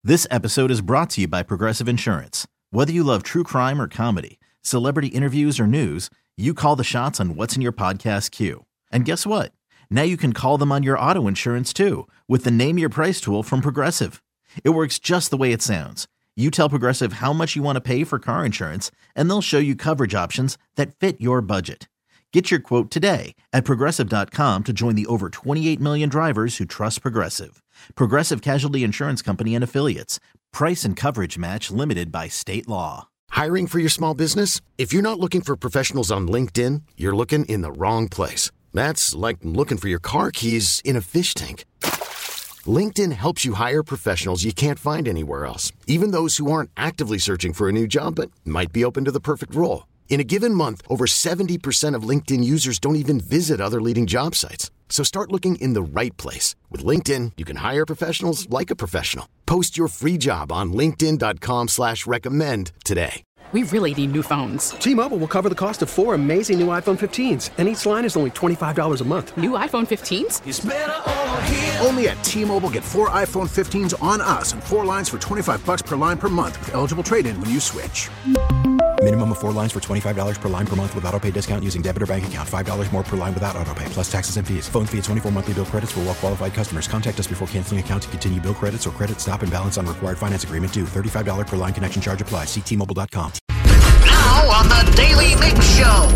This episode is brought to you by Progressive Insurance. Whether you love true crime or comedy, celebrity interviews or news, you call the shots on what's in your podcast queue. And guess what? Now you can call them on your auto insurance too with the Name Your Price tool from Progressive. It works just the way it sounds. You tell Progressive how much you want to pay for car insurance, and they'll show you coverage options that fit your budget. Get your quote today at Progressive.com to join the over 28 million drivers who trust Progressive. Progressive Casualty Insurance Company and Affiliates. Price and coverage match limited by state law. Hiring for your small business? If you're not looking for professionals on LinkedIn, you're looking in the wrong place. That's like looking for your car keys in a fish tank. LinkedIn helps you hire professionals you can't find anywhere else, even those who aren't actively searching for a new job but might be open to the perfect role. In a given month, over 70% of LinkedIn users don't even visit other leading job sites. So start looking in the right place. With LinkedIn, you can hire professionals like a professional. Post your free job on linkedin.com/recommend today. We really need new phones. T-Mobile will cover the cost of 4 amazing new iPhone 15s, and each line is only $25 a month. New iPhone 15s? It's better over here. Only at T-Mobile, get 4 iPhone 15s on us and 4 lines for $25 per line per month with eligible trade-in when you switch. Minimum of 4 lines for $25 per line per month with autopay discount using debit or bank account. $5 more per line without autopay, plus taxes and fees. Phone fee at 24 monthly bill credits for well-qualified customers. Contact us before canceling account to continue bill credits or credit stop and balance on required finance agreement due. $35 per line connection charge applies. See T-Mobile.com. Now on the Daily Mix Show.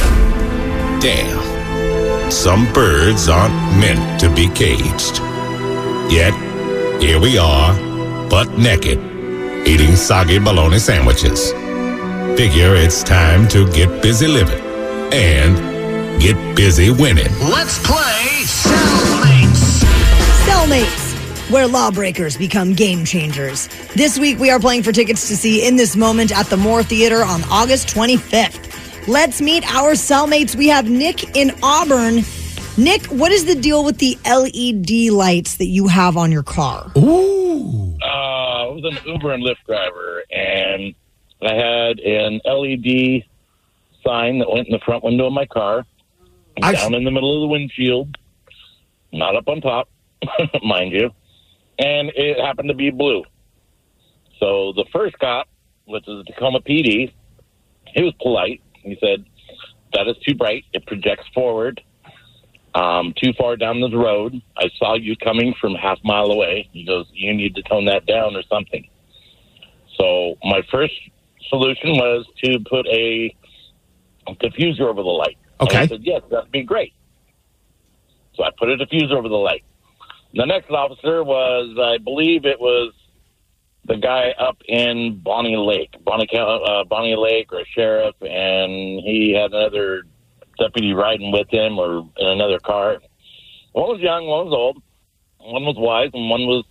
Damn. Some birds aren't meant to be caged. Yet, here we are, butt naked, eating soggy bologna sandwiches. Figure it's time to get busy living and get busy winning. Let's play Cellmates. Cellmates, where lawbreakers become game changers. This week we are playing for tickets to see In This Moment at the Moore Theater on August 25th. Let's meet our cellmates. We have Nick in Auburn. Nick, what is the deal with the LED lights that you have on your car? Ooh. I was an Uber and Lyft driver, and I had an LED sign that went in the front window of my car, down in the middle of the windshield, not up on top, mind you, and it happened to be blue. So the first cop, which is the Tacoma PD, he was polite. He said, "That is too bright. It projects forward too far down the road. I saw you coming from half a mile away." He goes, "You need to tone that down or something." So my first solution was to put a diffuser over the light. Okay. And I said, "Yes, that'd be great." So I put a diffuser over the light. The next officer was, I believe it was the guy up in Bonnie Lake or a sheriff, and he had another deputy riding with him or in another car. One was young, one was old, one was wise, and one was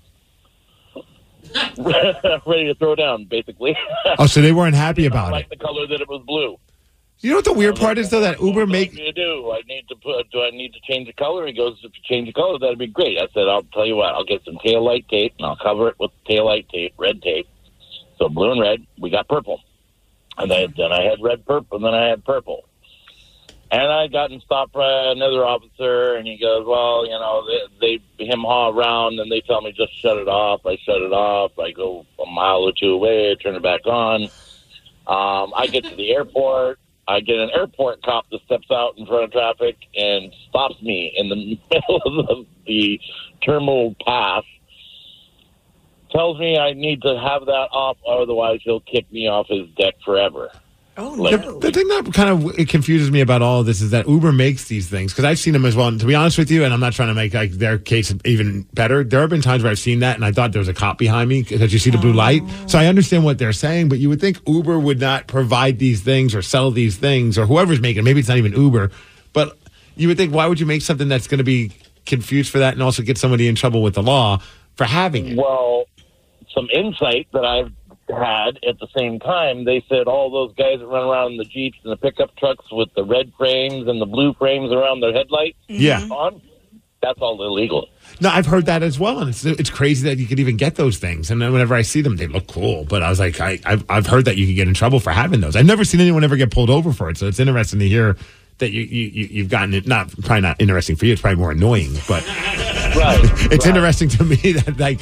ready to throw down, basically. Oh, so they weren't happy about it. I like the color that it was blue. You know what the weird part is, though, that Uber make... What do you do? Do I need to change the color? He goes, "If you change the color, that'd be great." I said, "I'll tell you what, I'll get some taillight tape, and I'll cover it with taillight tape, red tape." So blue and red, we got purple. And then I had red, purple, and then I had purple. And I gotten stopped by another officer, and he goes, "Well, you know, they him haw around, and they tell me just shut it off." I shut it off. I go a mile or two away, I turn it back on. I get to the airport. I get an airport cop that steps out in front of traffic and stops me in the middle of the terminal pass. Tells me I need to have that off, otherwise he'll kick me off his deck forever. Oh, no. The thing that kind of it confuses me about all of this is that Uber makes these things, because I've seen them as well. And to be honest with you, and I'm not trying to make their case even better, there have been times where I've seen that and I thought there was a cop behind me because you see the blue light. So I understand what they're saying, but you would think Uber would not provide these things or sell these things, or whoever's making it. Maybe it's not even Uber, but you would think, why would you make something that's going to be confused for that and also get somebody in trouble with the law for having it? Well, some insight that I've had at the same time, they said all those guys that run around in the Jeeps and the pickup trucks with the red frames and the blue frames around their headlights on, that's all illegal. No, I've heard that as well, and it's crazy that you could even get those things. And then whenever I see them, they look cool. But I was like, I've heard that you can get in trouble for having those. I've never seen anyone ever get pulled over for it, so it's interesting to hear that you've gotten it. Probably not interesting for you. It's probably more annoying, but right. It's interesting to me that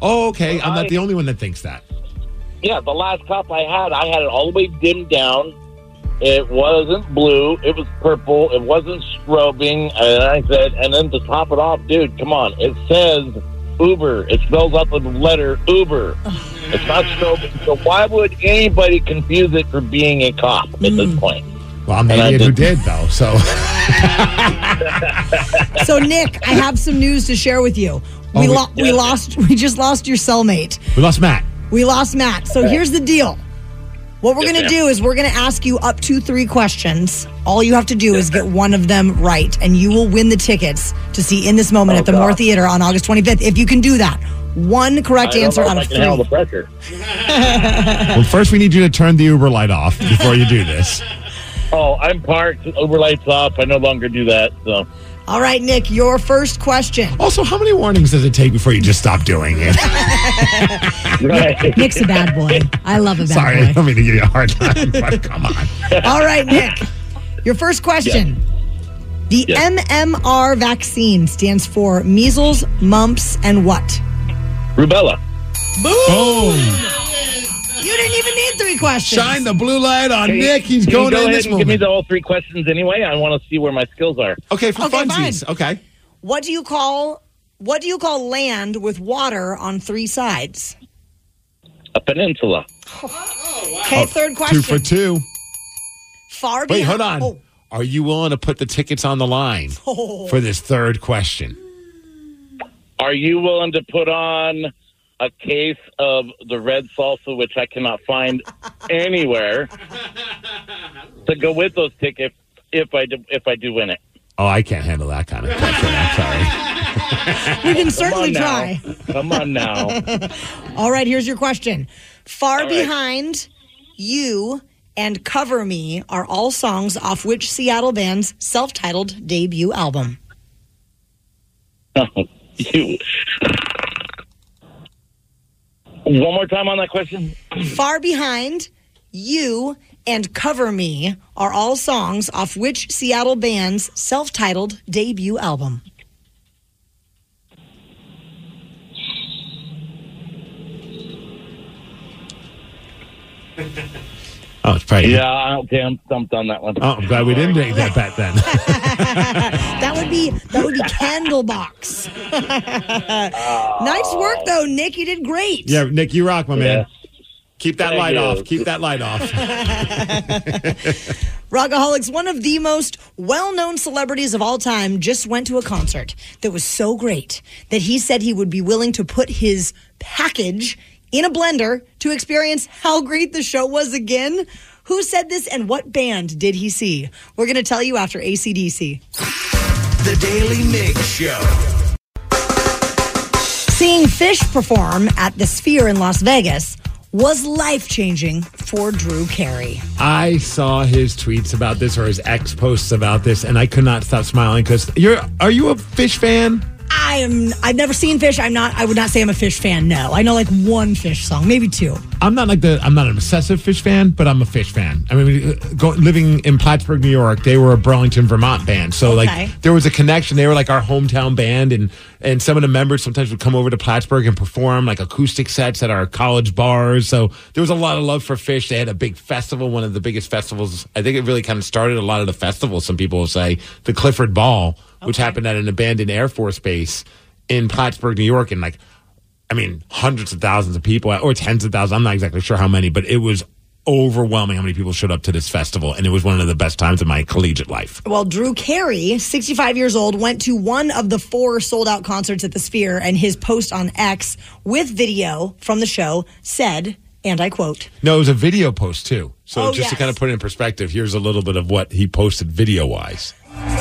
Oh, okay. I'm not the only one that thinks that. Yeah, the last cup I had it all the way dimmed down. It wasn't blue. It was purple. It wasn't strobing. And I said, and then to top it off, dude, come on. It says Uber. It spells out the letter Uber. It's not strobing. So why would anybody confuse it for being a cop at this point? Well, I'm the idiot who did, though, so. So, Nick, I have some news to share with you. We just lost your cellmate. We lost Matt. So here's the deal. What we're going to do is we're going to ask you up to 3 questions. All you have to do is get one of them right, and you will win the tickets to see In This Moment at the Moore Theater on August 25th. If you can do that. One correct answer out of 3. Handle the pressure. Well, first we need you to turn the Uber light off before you do this. Oh, I'm parked. Uber lights off. I no longer do that. So. All right, Nick, your first question. Also, how many warnings does it take before you just stop doing it? Right. Nick's a bad boy. I love a bad boy. Sorry, I don't mean to give you a hard time, but come on. All right, Nick, your first question. The MMR vaccine stands for measles, mumps, and what? Rubella. Boom. You didn't even need 3 questions. Shine the blue light on Nick. He's going go in ahead this and moment. give me all 3 questions anyway. I want to see where my skills are. Okay, for funsies. Fine. Okay. What do you call land with water on 3 sides? A peninsula. Okay, third question. 2 for 2. Far Wait, behind. hold on. Oh. Are you willing to put the tickets on the line for this third question? Are you willing to put on a case of the red salsa, which I cannot find anywhere, to go with those tickets if I do win it? Oh, I can't handle that kind of pressure. I'm sorry. We can certainly try. Come on now. All right, here's your question. Far Behind, You, and Cover Me are all songs off which Seattle band's self-titled debut album? You. One more time on that question. Far Behind, You, and Cover Me are all songs off which Seattle band's self-titled debut album? Oh, it's probably. Yeah, okay, I'm stumped on that one. Oh, I'm glad we didn't make that bet then. That would be Candlebox. Nice work, though, Nick. You did great. Yeah, Nick, you rock, my man. Keep that Thank light you. off. Keep that light off. Rockaholics, one of the most well-known celebrities of all time, just went to a concert that was so great that he said he would be willing to put his package in a blender to experience how great the show was again. Who said this and what band did he see? We're going to tell you after AC/DC. The Daily Mig Show. Seeing Fish perform at the Sphere in Las Vegas was life-changing for Drew Carey. I saw his tweets about this or his ex posts about this, and I could not stop smiling because are you a Fish fan? I've never seen Fish. I would not say I'm a Fish fan. No, I know like one Fish song, maybe 2. I'm not an obsessive Fish fan, but I'm a Fish fan. I mean, living in Plattsburgh, New York, they were a Burlington, Vermont band. So like there was a connection. They were like our hometown band, and some of the members sometimes would come over to Plattsburgh and perform like acoustic sets at our college bars. So there was a lot of love for Fish. They had a big festival, one of the biggest festivals. I think it really kind of started a lot of the festivals, some people will say, the Clifford Ball, which happened at an abandoned Air Force base in Plattsburgh, New York. And hundreds of thousands of people, or tens of thousands. I'm not exactly sure how many, but it was overwhelming how many people showed up to this festival. And it was one of the best times of my collegiate life. Well, Drew Carey, 65 years old, went to one of the 4 sold-out concerts at the Sphere, and his post on X with video from the show said, and I quote... No, it was a video post, too. So to yes. kind of put it in perspective, here's a little bit of what he posted video-wise.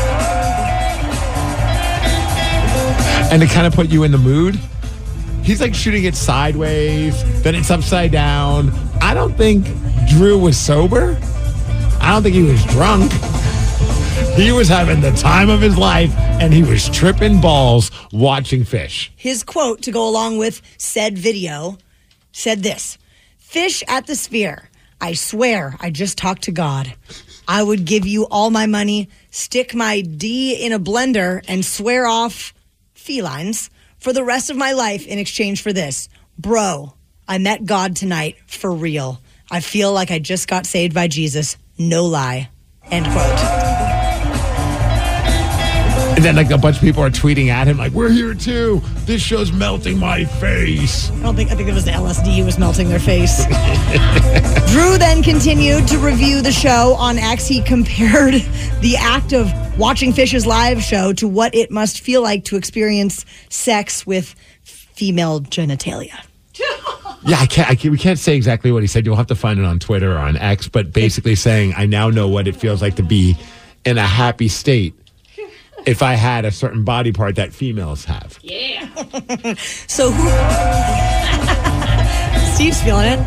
And to kind of put you in the mood, he's like shooting it sideways, then it's upside down. I don't think Drew was sober. I don't think he was drunk. He was having the time of his life, and he was tripping balls watching Fish. His quote to go along with said video said this: Fish at the Sphere. I swear I just talked to God. I would give you all my money, stick my D in a blender, and swear off felines for the rest of my life in exchange for this. Bro, I met God tonight for real. I feel like I just got saved by Jesus. No lie. End quote. And then like a bunch of people are tweeting at him like, we're here too. This show's melting my face. I think it was the LSD who was melting their face. Drew then continued to review the show on X. He compared the act of watching Fish's live show to what it must feel like to experience sex with female genitalia. Yeah, we can't say exactly what he said. You'll have to find it on Twitter or on X, but basically saying, I now know what it feels like to be in a happy state if I had a certain body part that females have. Yeah. So who... Steve's feeling it.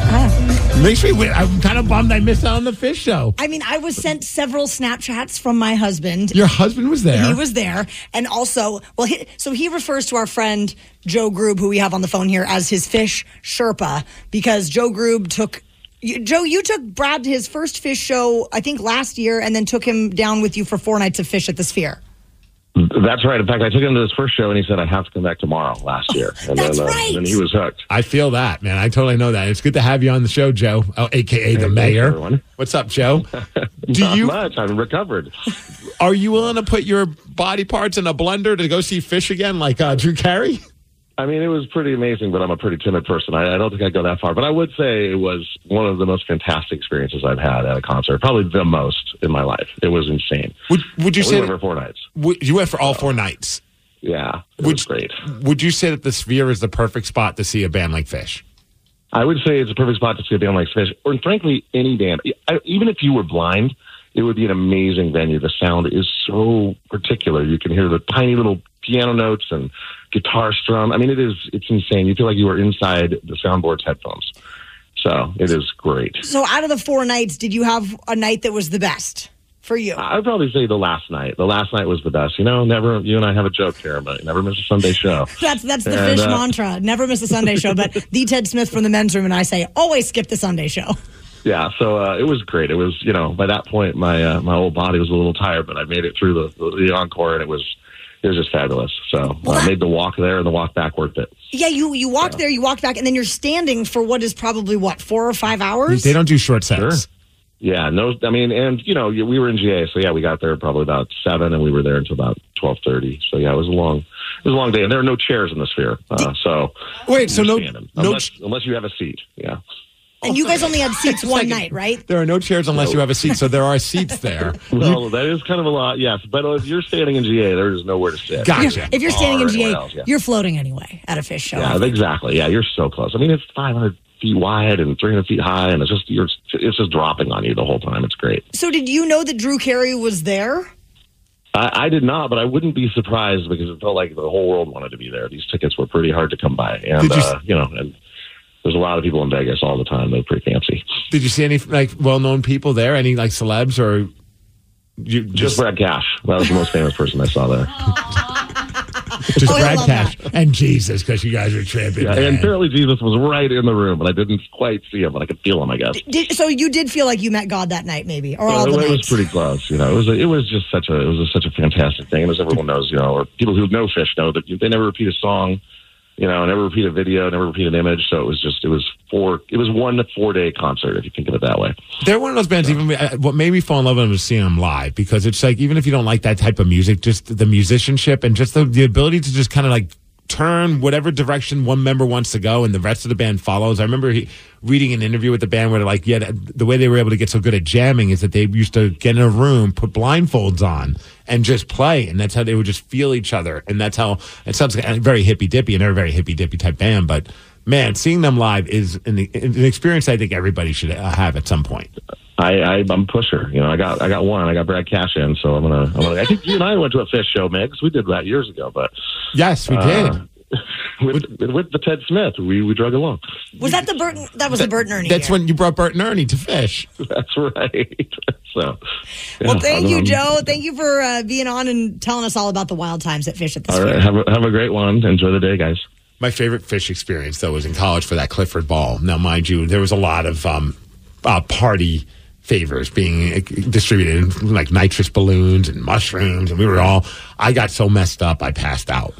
Makes me weird. I'm kind of bummed I missed out on the Fish show. I mean, I was sent several Snapchats from my husband. Your husband was there? He was there. And also, well, he refers to our friend Joe Groob, who we have on the phone here, as his Fish Sherpa, because Joe Groob took... Joe, you took Brad to his first Fish show, I think, last year, and then took him down with you for 4 nights of Fish at the Sphere. That's right. In fact, I took him to his first show, and he said, I have to come back tomorrow last year. And That's then, right. And then he was hooked. I feel that, man. I totally know that. It's good to have you on the show, Joe, a.k.a. the mayor. Everyone. What's up, Joe? Not much. I'm recovered. Are you willing to put your body parts in a blender to go see Fish again like Drew Carey? I mean, it was pretty amazing, but I'm a pretty timid person. I don't think I'd go that far. But I would say it was one of the most fantastic experiences I've had at a concert. Probably the most in my life. It was insane. Would you say... We went for 4 nights. You went for all 4 nights? Yeah, it was great. Would you say that the Sphere is the perfect spot to see a band like Fish? I would say it's a perfect spot to see a band like Fish, or frankly, any band. Even if you were blind, it would be an amazing venue. The sound is so particular. You can hear the tiny little piano notes and guitar strum. I mean, it's insane. You feel like you were inside the soundboard's headphones. So it is great. So out of the 4 nights, did you have a night that was the best for you? I'd probably say the last night. The last night was the best. You and I have a joke here, but never miss a Sunday show. That's the Fish mantra. Never miss a Sunday show. But the Ted Smith from the men's room and I say, always skip the Sunday show. Yeah, so it was great. It was, by that point, my whole body was a little tired, but I made it through the encore, and it was just fabulous. So I made the walk there and the walk back worth it. Yeah, you walked there, you walked back, and then you're standing for what is probably, 4 or 5 hours? They don't do short sets. Sure. Yeah, no, I mean, and, we were in GA, so yeah, we got there probably about 7, and we were there until about 12:30. So yeah, it was a long day, and there are no chairs in the Sphere. Wait, so unless you have a seat, yeah. And you guys only had seats one night, right? There are no chairs unless you have a seat, so there are seats there. Well, that is kind of a lot, yes. But if you're standing in GA, there is nowhere to sit. Gotcha. If you're standing in GA, you're floating anyway at a Fish show. Yeah, exactly. Yeah, you're so close. I mean, it's 500 feet wide and 300 feet high, and it's just dropping on you the whole time. It's great. So did you know that Drew Carey was there? I did not, but I wouldn't be surprised because it felt like the whole world wanted to be there. These tickets were pretty hard to come by. And, and there's a lot of people in Vegas all the time. They're pretty fancy. Did you see any well-known people there? Any celebs or just Brad Cash? That was the most famous person I saw there. Just Brad Cash and Jesus, because you guys are tripping. Yeah, and apparently Jesus was right in the room, but I didn't quite see him, but I could feel him, I guess. So you did feel like you met God that night, maybe, or all the nights? It was pretty close. It was just such a fantastic thing, and as everyone knows, or people who know Fish know that they never repeat a song. Never repeat a video, never repeat an image. So it was 1 4-day concert, if you think of it that way. They're one of those bands, even what made me fall in love with them is seeing them live, because it's like, even if you don't like that type of music, just the musicianship and just the ability to just kind of turn whatever direction one member wants to go and the rest of the band follows. I remember reading an interview with the band where the way they were able to get so good at jamming is that they used to get in a room, put blindfolds on, and just play, and that's how they would just feel each other. And that's how it sounds very hippy dippy, and they're a very hippy dippy type band. But man, seeing them live is an experience I think everybody should have at some point. I'm a pusher. I got one. I got Brad Cash in, so I'm gonna. I think you and I went to a Fish show, man, because we did that years ago. But yes, we did. With the Ted Smith, we drug along. Was that the Bert? That was the Bert and Ernie. That's when you brought Bert and Ernie to Fish. That's right. So, well, thank you, Joe. Thank you for being on and telling us all about the wild times at Fish at the Sphere. All right, have a great one. Enjoy the day, guys. My favorite Fish experience, though, was in college for that Clifford Ball. Now, mind you, there was a lot of party favors being distributed, like nitrous balloons and mushrooms, and I got so messed up I passed out.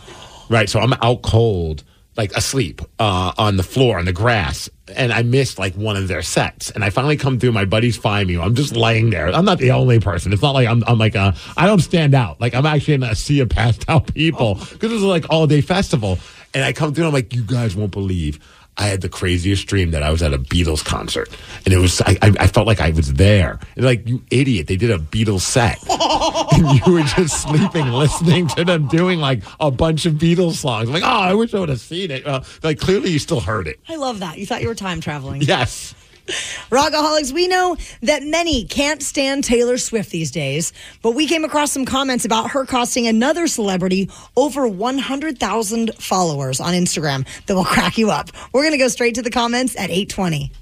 Right, so I'm out cold, like asleep on the floor, on the grass, and I missed like one of their sets. And I finally come through. My buddies find me. I'm just laying there. I'm not the only person. It's not like I'm like I don't stand out. Like I'm actually in a sea of passed out people because it was like all day festival. And I come through. And I'm like, you guys won't believe. I had the craziest dream that I was at a Beatles concert, and it was I felt like I was there. And like, you idiot, they did a Beatles set, and you were just sleeping, listening to them doing like a bunch of Beatles songs. I'm like, oh, I wish I would have seen it. Like, clearly, you still heard it. I love that. You thought you were time traveling. Yes. Rockaholics, we know that many can't stand Taylor Swift these days, but we came across some comments about her costing another celebrity over 100,000 followers on Instagram that will crack you up. We're going to go straight to the comments at 8:20.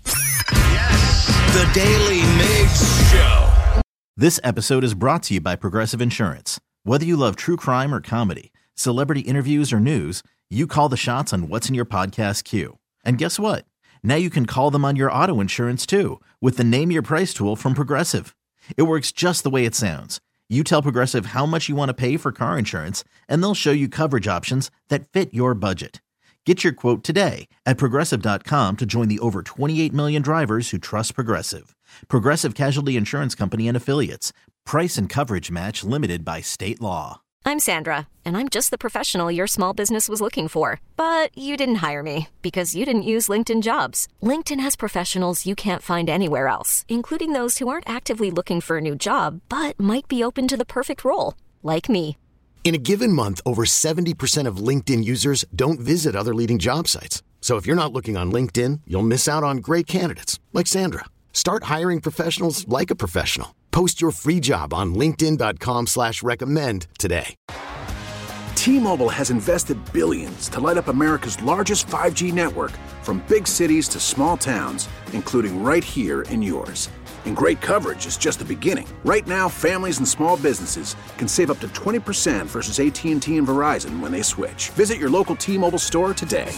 The Daily Mix Show. This episode is brought to you by Progressive Insurance. Whether you love true crime or comedy, celebrity interviews or news, you call the shots on what's in your podcast queue. And guess what? Now you can call them on your auto insurance, too, with the Name Your Price tool from Progressive. It works just the way it sounds. You tell Progressive how much you want to pay for car insurance, and they'll show you coverage options that fit your budget. Get your quote today at Progressive.com to join the over 28 million drivers who trust Progressive. Progressive Casualty Insurance Company and Affiliates. Price and coverage match limited by state law. I'm Sandra, and I'm just the professional your small business was looking for. But you didn't hire me because you didn't use LinkedIn Jobs. LinkedIn has professionals you can't find anywhere else, including those who aren't actively looking for a new job, but might be open to the perfect role, like me. In a given month, over 70% of LinkedIn users don't visit other leading job sites. So if you're not looking on LinkedIn, you'll miss out on great candidates like Sandra. Start hiring professionals like a professional. Post your free job on linkedin.com/recommend today. T-Mobile has invested billions to light up America's largest 5G network, from big cities to small towns, including right here in yours. And great coverage is just the beginning. Right now, families and small businesses can save up to 20% versus AT&T and Verizon when they switch. Visit your local T-Mobile store today.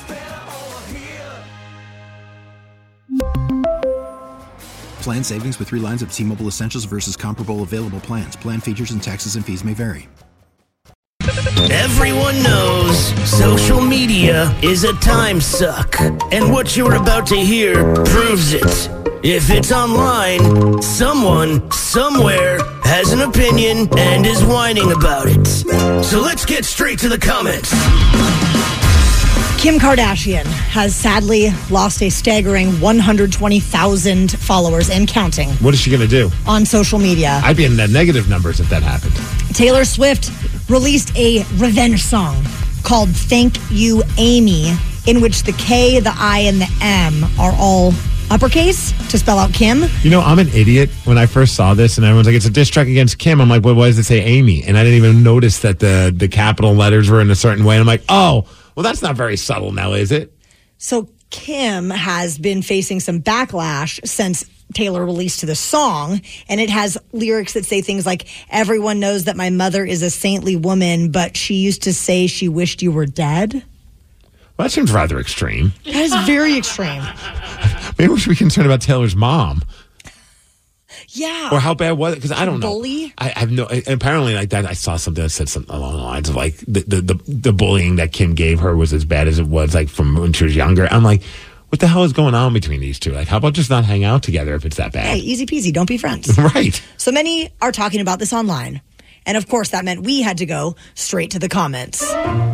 Plan savings with 3 lines of T-Mobile Essentials versus comparable available plans. Plan features and taxes and fees may vary. Everyone knows social media is a time suck. And what you're about to hear proves it. If it's online, someone, somewhere, has an opinion and is whining about it. So let's get straight to the comments. Kim Kardashian has sadly lost a staggering 120,000 followers and counting. What is she going to do? On social media. I'd be in the negative numbers if that happened. Taylor Swift released a revenge song called Thank You, Amy, in which the K, the I, and the M are all uppercase to spell out Kim. You know, I'm an idiot. When I first saw this and everyone's like, it's a diss track against Kim, I'm like, well, why does it say Amy? And I didn't even notice that the capital letters were in a certain way. And I'm like, oh, well, that's not very subtle now, is it? So Kim has been facing some backlash since Taylor released the song, and it has lyrics that say things like, everyone knows that my mother is a saintly woman, but she used to say she wished you were dead. Well, that seems rather extreme. That is very extreme. Maybe we should be concerned about Taylor's mom. Yeah. Or how bad was it? Because I don't know. Bully? I have no. Apparently, like that, I saw something that said something along the lines of like the bullying that Kim gave her was as bad as it was like from when she was younger. I'm like, what the hell is going on between these two? Like, how about just not hang out together if it's that bad? Hey, easy peasy. Don't be friends. Right. So many are talking about this online. And of course, that meant we had to go straight to the comments.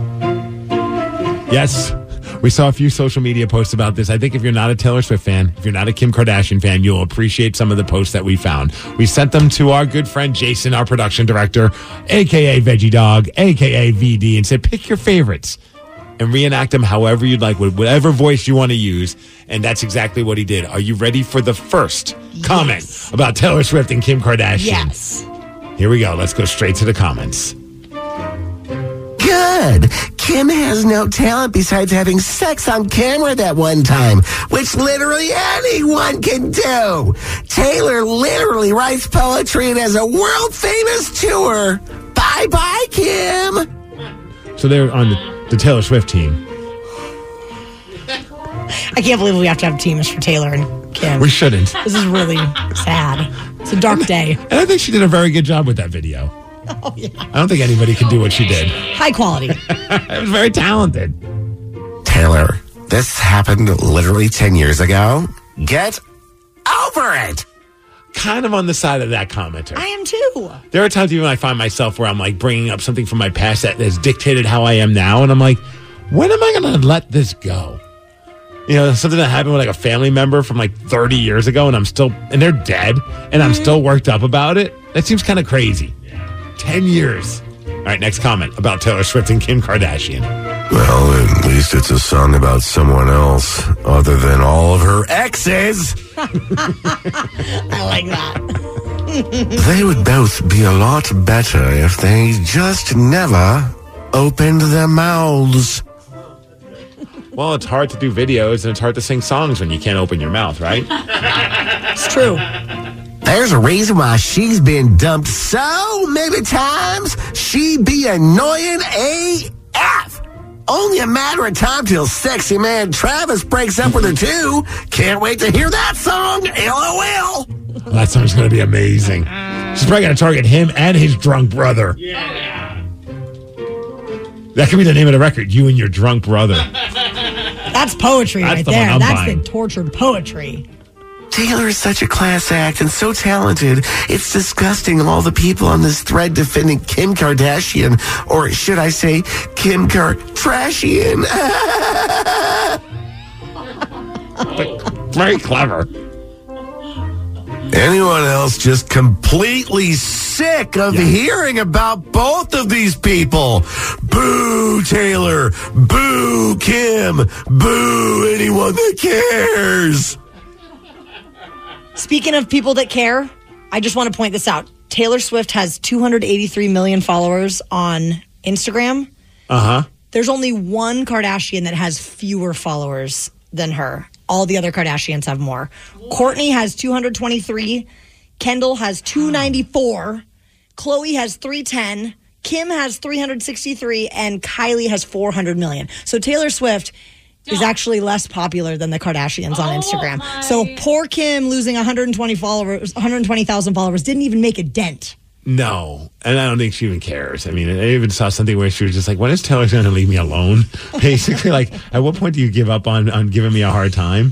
Yes. We saw a few social media posts about this. I think if you're not a Taylor Swift fan, if you're not a Kim Kardashian fan, you'll appreciate some of the posts that we found. We sent them to our good friend Jason, our production director, a.k.a. Veggie Dog, a.k.a. VD, and said, pick your favorites and reenact them however you'd like, with whatever voice you want to use. And that's exactly what he did. Are you ready for the first comment about Taylor Swift and Kim Kardashian? Yes. Here we go. Let's go straight to the comments. Good. Kim has no talent besides having sex on camera that one time, which literally anyone can do. Taylor literally writes poetry and has a world-famous tour. Bye-bye, Kim. So they're on the Taylor Swift team. I can't believe we have to have teams for Taylor and Kim. We shouldn't. This is really sad. It's a dark day. And I think she did a very good job with that video. Oh, yeah. I don't think anybody can do what she did. High quality. I was very talented. Taylor, this happened literally 10 years ago. Get over it. Kind of on the side of that commenter. I am too. There are times even I find myself where I'm like bringing up something from my past that has dictated how I am now. And I'm like, when am I going to let this go? You know, something that happened with like a family member from like 30 years ago and they're dead and I'm still worked up about it. That seems kind of crazy. 10 years. All right, next comment about Taylor Swift and Kim Kardashian. Well, at least it's a song about someone else other than all of her exes. I like that. They would both be a lot better if they just never opened their mouths. Well, it's hard to do videos and it's hard to sing songs when you can't open your mouth, right? It's true. There's a reason why she's been dumped so many times. She be annoying AF. Only a matter of time till sexy man Travis breaks up with her too. Can't wait to hear that song. LOL. That song's going to be amazing. She's probably going to target him and his drunk brother. Yeah. That could be the name of the record, You and Your Drunk Brother. That's poetry That's right the one there. I'm That's buying. the tortured poetry. Taylor is such a class act and so talented. It's disgusting all the people on this thread defending Kim Kardashian, or should I say Kim Kardashian. Very clever. Anyone else just completely sick of hearing about both of these people? Boo Taylor, boo Kim, boo anyone that cares. Speaking of people that care, I just want to point this out. Taylor Swift has 283 million followers on Instagram. Uh-huh. There's only one Kardashian that has fewer followers than her. All the other Kardashians have more. Kourtney has 223. Kendall has 294. Khloe has 310. Kim has 363. And Kylie has 400 million. So Taylor Swift is actually less popular than the Kardashians on Instagram. So poor Kim losing 120,000 followers didn't even make a dent. No, and I don't think she even cares. I mean, I even saw something where she was just like, when is Taylor going to leave me alone? Basically, like, at what point do you give up on giving me a hard time?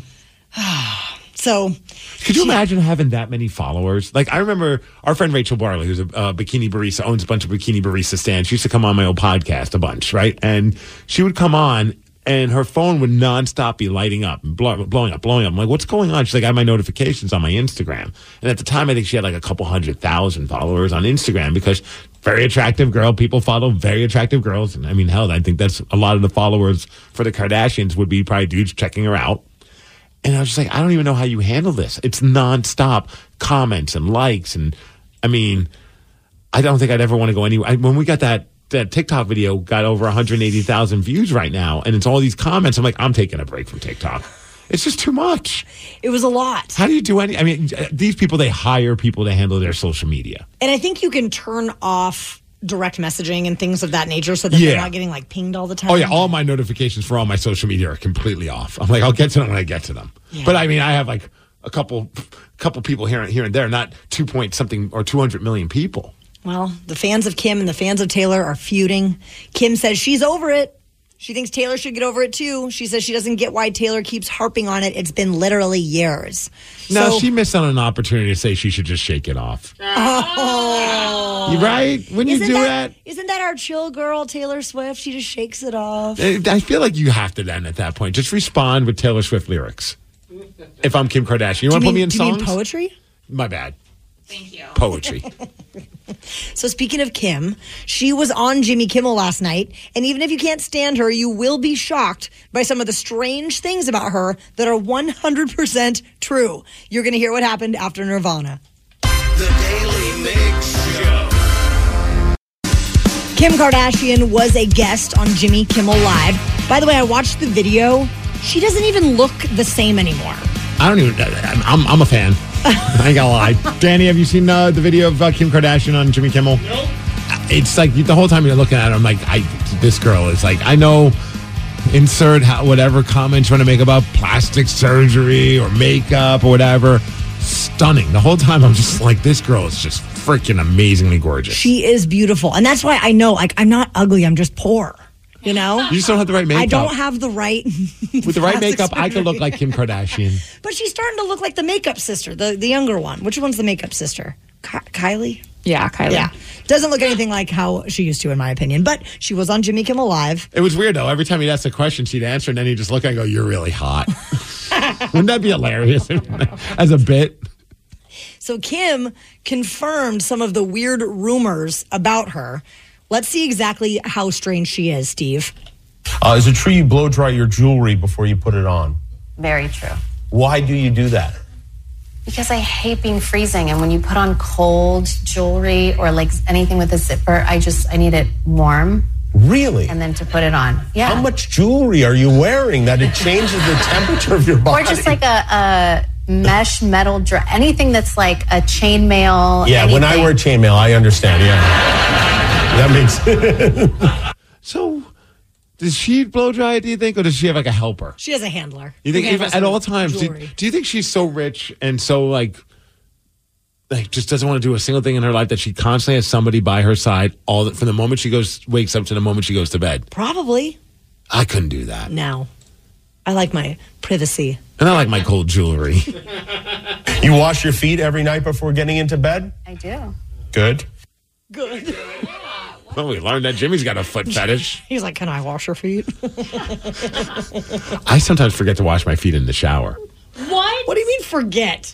So, could you imagine having that many followers? Like, I remember our friend Rachel Barley, who's a bikini barista, owns a bunch of bikini barista stands. She used to come on my old podcast a bunch, right? And she would come on, and her phone would nonstop be lighting up and blowing up. I'm like, what's going on? She's like, I have my notifications on my Instagram. And at the time, I think she had like a couple 100,000 followers on Instagram because very attractive girl. People follow very attractive girls. And I mean, hell, I think that's a lot of the followers for the Kardashians would be probably dudes checking her out. And I was just like, I don't even know how you handle this. It's nonstop comments and likes. And I mean, I don't think I'd ever want to go anywhere. When we got that TikTok video got over 180,000 views right now, and it's all these comments. I'm like, I'm taking a break from TikTok. It's just too much. It was a lot. How do you do any? I mean, these people, they hire people to handle their social media. And I think you can turn off direct messaging and things of that nature so that they're not getting like pinged all the time. Oh, yeah. All my notifications for all my social media are completely off. I'm like, I'll get to them when I get to them. Yeah. But I mean, I have like a couple people here and there, not 200 million people. Well, the fans of Kim and the fans of Taylor are feuding. Kim says she's over it. She thinks Taylor should get over it, too. She says she doesn't get why Taylor keeps harping on it. It's been literally years. No, she missed on an opportunity to say she should just shake it off. Oh. You right? Wouldn't you do that? Isn't that our chill girl, Taylor Swift? She just shakes it off. I feel like you have to then at that point. Just respond with Taylor Swift lyrics. If I'm Kim Kardashian. You want to put me in songs? Do you mean poetry? My bad. Thank you. Poetry. So speaking of Kim, she was on Jimmy Kimmel last night, and even if you can't stand her, you will be shocked by some of the strange things about her that are 100% true. You're going to hear what happened after Nirvana. The Daily Mix Show. Kim Kardashian was a guest on Jimmy Kimmel Live. By the way, I watched the video. She doesn't even look the same anymore. I'm a fan. I ain't gonna lie. Danny, have you seen the video of Kim Kardashian on Jimmy Kimmel? Nope. It's like the whole time you're looking at her, I'm like, this girl is like, I know, insert whatever comments you want to make about plastic surgery or makeup or whatever. Stunning. The whole time I'm just like, this girl is just freaking amazingly gorgeous. She is beautiful. And that's why I know, like, I'm not ugly, I'm just poor. You know? You just don't have the right makeup. I don't have the right... With the right makeup, I could look like Kim Kardashian. But she's starting to look like the makeup sister, the younger one. Which one's the makeup sister? Kylie? Yeah, Kylie. Yeah. Doesn't look anything like how she used to, in my opinion. But she was on Jimmy Kimmel Live. It was weird, though. Every time he'd ask a question, she'd answer, and then he'd just look and go, "You're really hot." Wouldn't that be hilarious as a bit? So Kim confirmed some of the weird rumors about her. Let's see exactly how strange she is, Steve. Is it true you blow dry your jewelry before you put it on? Very true. Why do you do that? Because I hate being freezing, and when you put on cold jewelry or like anything with a zipper, I need it warm. Really? And then to put it on. Yeah. How much jewelry are you wearing that it changes the temperature of your body? Or just like a mesh metal dress, anything that's like a chainmail. Yeah, anything. when I wear chainmail, I understand. Yeah, that makes sense. So, does she blow dry it, do you think, or does she have like a helper? She has a handler. You think even at all times? Do you think she's so rich and so like just doesn't want to do a single thing in her life that she constantly has somebody by her side from the moment she wakes up to the moment she goes to bed? Probably. I couldn't do that. No. I like my privacy. And I like my cold jewelry. You wash your feet every night before getting into bed? I do. Good. Good. Well, we learned that Jimmy's got a foot fetish. He's like, "Can I wash your feet?" I sometimes forget to wash my feet in the shower. What? What do you mean forget?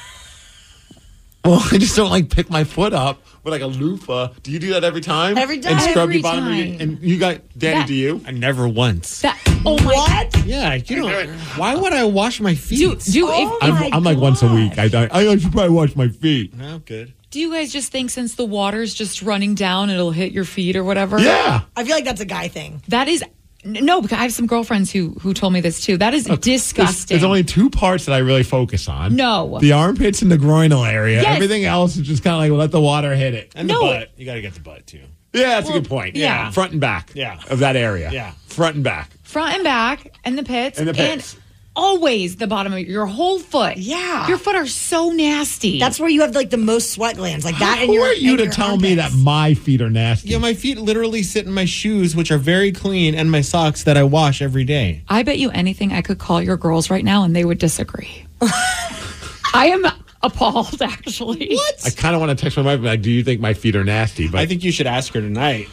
Well, I just don't like pick my foot up with like a loofah. Do you do that every time? Every time. And scrub Every your bottom of your, time. and you got Danny, do you? I never once. Oh my What? Yeah, you know, why would I wash my feet? I'm like once a week. I should probably wash my feet. No, good. Do you guys just think since the water's just running down, it'll hit your feet or whatever? Yeah. I feel like that's a guy thing. That is... No, because I have some girlfriends who told me this too. That is disgusting. There's only two parts that I really focus on. No. The armpits and the groinal area. Yes. Everything else is just kind of like let the water hit it. And the butt. You got to get the butt, too. Yeah, that's a good point. yeah. Front and back Yeah. of that area. Yeah. Front and back. Front and back, and the pits. And the pits. And always the bottom of your whole foot. Yeah. Your foot are so nasty. That's where you have like the most sweat glands, like that. Who are you to tell me that my feet are nasty? Yeah, my feet literally sit in my shoes, which are very clean, and my socks that I wash every day. I bet you anything I could call your girls right now and they would disagree. I am appalled, actually. What? I kind of want to text my wife and be like, do you think my feet are nasty? But I think you should ask her tonight.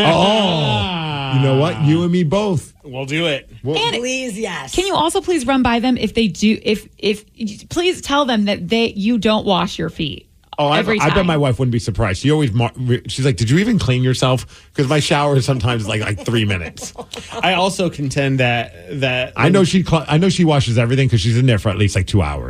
you know what? You and me both. We'll do it. Please, yes. Can you also please run by them if they do? If please tell them that you don't wash your feet. Oh, every time. I bet my wife wouldn't be surprised. She always she's like, "Did you even clean yourself?" Because my shower is sometimes like 3 minutes. I also contend that I know she washes everything because she's in there for at least like 2 hours.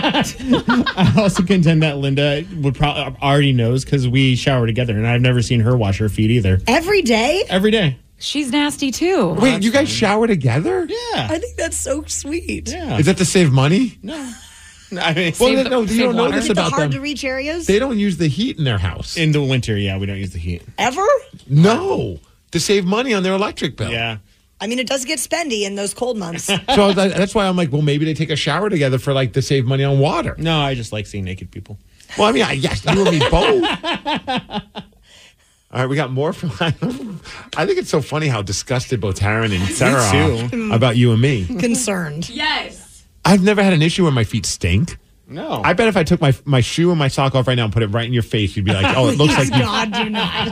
I also contend that Linda would probably already knows because we shower together, and I've never seen her wash her feet either. Every day? Every day. She's nasty too. Wait, you guys shower together? Yeah. I think that's so sweet. Yeah. Is that to save money? No. I mean, Well, you don't know this Is it the about hard them. to reach areas? They don't use the heat in their house. in the winter, yeah, we don't use the heat. Ever? No, to save money on their electric bill. Yeah. I mean, it does get spendy in those cold months. So that's why I'm like, well, maybe they take a shower together for like to save money on water. No, I just like seeing naked people. Well, I mean, yes, you and me both. All right, we got more from. I think it's so funny how disgusted both Taryn and Sarah are about you and me. Concerned. Yes. I've never had an issue where my feet stink. No. I bet if I took my shoe and my sock off right now and put it right in your face, you'd be like, "Oh, it looks like you." God, do not.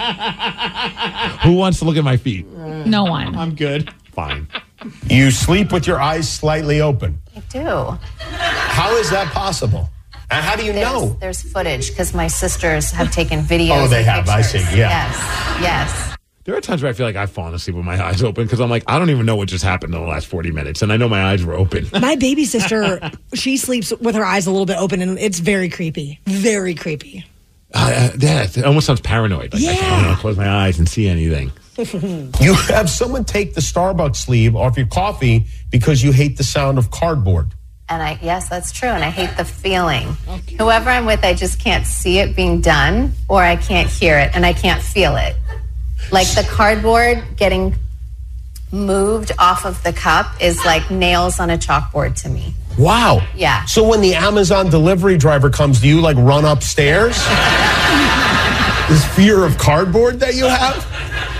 Who wants to look at my feet? No one. I'm good. Fine. You sleep with your eyes slightly open. I do. How is that possible? And how do you know? There's footage because my sisters have taken videos. Oh, they and have. I pictures. see. Yeah. Yes. There are times where I feel like I've fallen asleep with my eyes open because I'm like, I don't even know what just happened in the last 40 minutes. And I know my eyes were open. My baby sister, she sleeps with her eyes a little bit open, and it's very creepy. Very creepy. Yeah, it almost sounds paranoid. Like I can't close my eyes and see anything. You have someone take the Starbucks sleeve off your coffee because you hate the sound of cardboard. And yes, that's true. And I hate the feeling. Okay. Whoever I'm with, I just can't see it being done, or I can't hear it and I can't feel it. Like the cardboard getting moved off of the cup is like nails on a chalkboard to me. Wow. Yeah. So when the Amazon delivery driver comes, do you like run upstairs? This fear of cardboard that you have?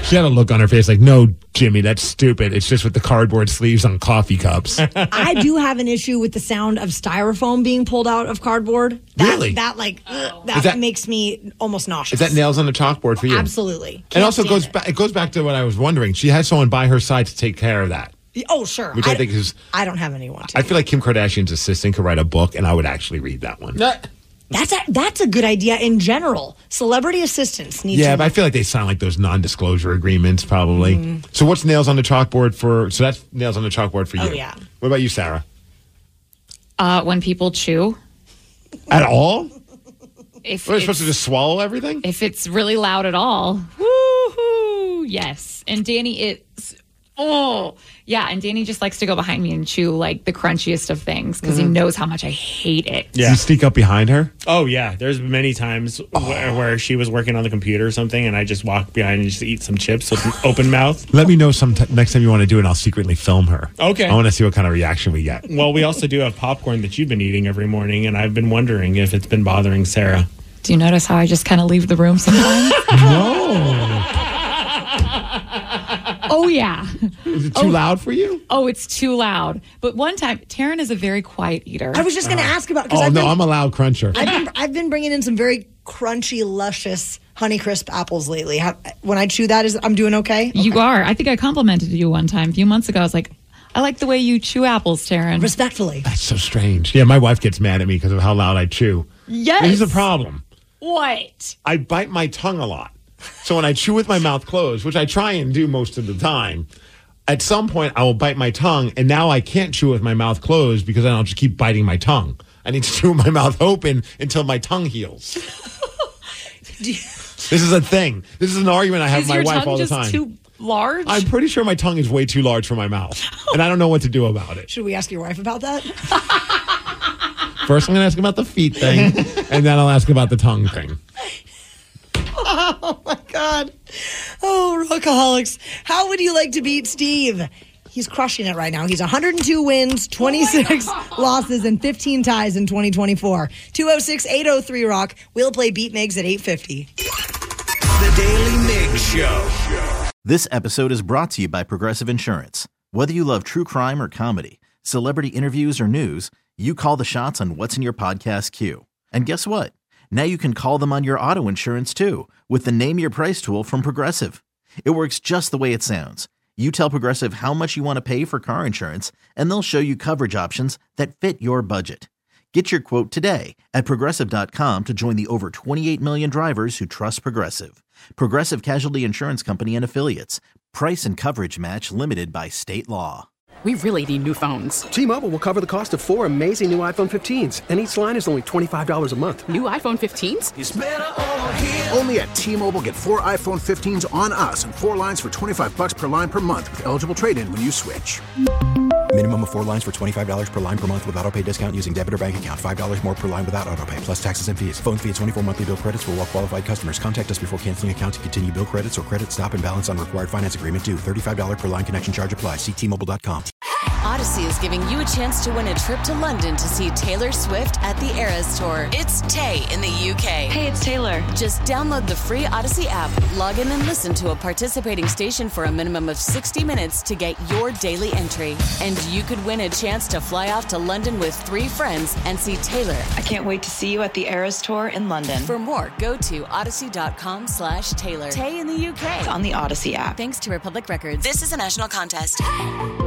She had a look on her face like, no, Jimmy, that's stupid. It's just with the cardboard sleeves on coffee cups. I do have an issue with the sound of styrofoam being pulled out of cardboard. Really? That makes me almost nauseous. Is that nails on the chalkboard for you? Absolutely. And also it goes back to what I was wondering. She has someone by her side to take care of that. Oh, sure. Which I think is... I don't have anyone to. I feel like Kim Kardashian's assistant could write a book, and I would actually read that one. That's a good idea in general. Celebrity assistants need to... Yeah, but I feel like they sound like those non-disclosure agreements, probably. So what's nails on the chalkboard for... So that's nails on the chalkboard for you. Oh, yeah. What about you, Sarah? When people chew. At all? If Are they supposed to just swallow everything? If it's really loud at all. Woohoo! Yes. And Danny, it's... Oh, yeah. And Danny just likes to go behind me and chew like the crunchiest of things because he knows how much I hate it. Yeah. You sneak up behind her? Oh, yeah. There's many times where she was working on the computer or something, and I just walk behind and just eat some chips with an open mouth. Let me know next time you want to do it, and I'll secretly film her. Okay. I want to see what kind of reaction we get. Well, we also do have popcorn that you've been eating every morning, and I've been wondering if it's been bothering Sarah. Do you notice how I just kind of leave the room sometimes? No. Oh, yeah. Is it too loud for you? Oh, it's too loud. But one time, Taryn is a very quiet eater. I was just going to ask about... I'm a loud cruncher. I've been bringing in some very crunchy, luscious Honeycrisp apples lately. When I chew that, I'm doing okay? You are. I think I complimented you one time. A few months ago, I was like, I like the way you chew apples, Taryn. Respectfully. That's so strange. Yeah, my wife gets mad at me because of how loud I chew. Yes. Here's the problem. What? I bite my tongue a lot. So when I chew with my mouth closed, which I try and do most of the time, at some point I will bite my tongue, and now I can't chew with my mouth closed because then I'll just keep biting my tongue. I need to chew with my mouth open until my tongue heals. This is a thing. This is an argument I have with my wife all the time. Is your tongue just too large? I'm pretty sure my tongue is way too large for my mouth, and I don't know what to do about it. Should we ask your wife about that? First, I'm going to ask about the feet thing, and then I'll ask about the tongue thing. Oh, my God. Oh, Rockaholics. How would you like to beat Steve? He's crushing it right now. He's 102 wins, 26 losses, and 15 ties in 2024. 206-803-ROCK. We'll play Beat Migs at 8:50. The Daily Migs Show. This episode is brought to you by Progressive Insurance. Whether you love true crime or comedy, celebrity interviews or news, you call the shots on what's in your podcast queue. And guess what? Now you can call them on your auto insurance, too, with the Name Your Price tool from Progressive. It works just the way it sounds. You tell Progressive how much you want to pay for car insurance, and they'll show you coverage options that fit your budget. Get your quote today at Progressive.com to join the over 28 million drivers who trust Progressive. Progressive Casualty Insurance Company and Affiliates. Price and coverage match limited by state law. We really need new phones. T-Mobile will cover the cost of 4 amazing new iPhone 15s, and each line is only $25 a month. New iPhone 15s? It's better over here. Only at T-Mobile, get 4 iPhone 15s on us and 4 lines for $25 per line per month with eligible trade-in when you switch. Minimum of 4 lines for $25 per line per month with autopay discount using debit or bank account. $5 more per line without autopay, plus taxes and fees. Phone fee at 24 monthly bill credits for well-qualified customers. Contact us before canceling account to continue bill credits or credit stop and balance on required finance agreement due. $35 per line connection charge applies. See T-Mobile.com. Odyssey is giving you a chance to win a trip to London to see Taylor Swift at the Eras Tour. It's Tay in the UK. Hey, it's Taylor. Just download the free Odyssey app, log in and listen to a participating station for a minimum of 60 minutes to get your daily entry. And you could win a chance to fly off to London with 3 friends and see Taylor. I can't wait to see you at the Eras Tour in London. For more, go to odyssey.com/Taylor. Tay in the UK. It's on the Odyssey app. Thanks to Republic Records. This is a national contest.